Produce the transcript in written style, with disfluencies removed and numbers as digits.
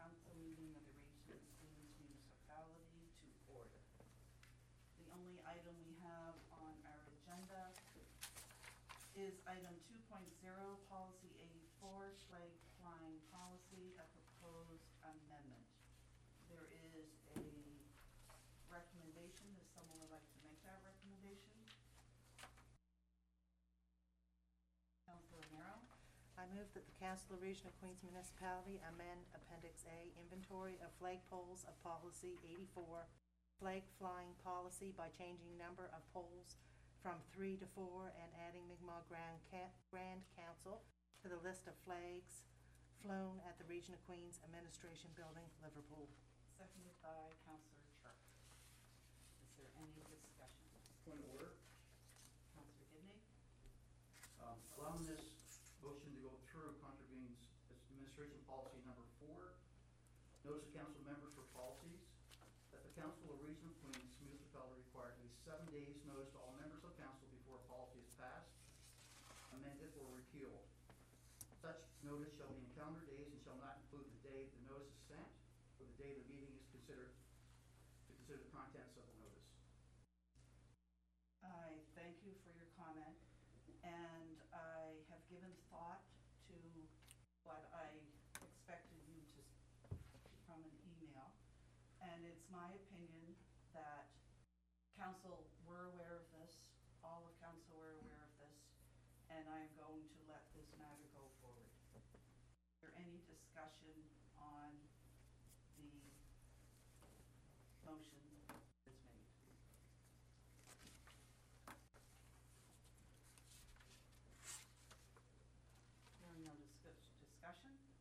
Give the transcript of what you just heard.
council meeting of the Region of Queens Municipality to order. The only item we have on our agenda is item 2.0, policy 84, flag flying policy, a proposed amendment. There is a recommendation. Does someone would like to make that recommendation? Councilor Romero. I move that the Council of Region of Queens Municipality amend Appendix A, Inventory of Flag Poles of Policy 84, Flag Flying Policy, by changing number of poles from 3 to 4 and adding Mi'kmaq Grand Council to the list of flags flown at the Region of Queens Administration Building, Liverpool. Seconded by Councilor Church. Is there any discussion? Point of order. Councilor Gibney. Allowing this motion to go through contravenes administration policy number 4. Notice of council members for policies. That the Council of Region of Queens Municipality requires at least 7 days notice to all members of council before a policy is passed, amended, or repealed. Such notice shall be in calendar days and shall not include the day the notice is sent or the day the meeting is considered to consider the contents of the notice. I thank you for your comment, and I have given thought to what I expected you to from an email, and it's my opinion that council were aware of this, all of council were aware of this, and I am going to let this matter go forward. Is there any discussion on the motion that's made? Hearing no discussion,